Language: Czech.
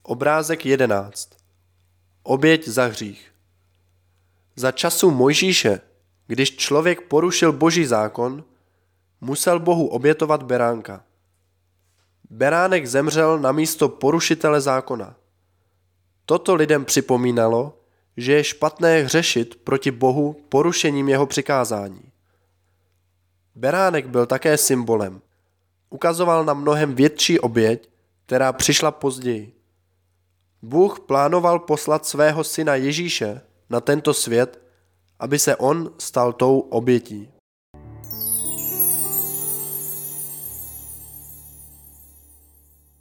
Obrázek 11. Oběť za hřích. Za času Mojžíše, když člověk porušil Boží zákon, musel Bohu obětovat beránka. Beránek zemřel na místo porušitele zákona. Toto lidem připomínalo, že je špatné hřešit proti Bohu porušením jeho přikázání. Beránek byl také symbolem. Ukazoval na mnohem větší oběť, která přišla později. Bůh plánoval poslat svého syna Ježíše na tento svět, aby se on stal tou obětí.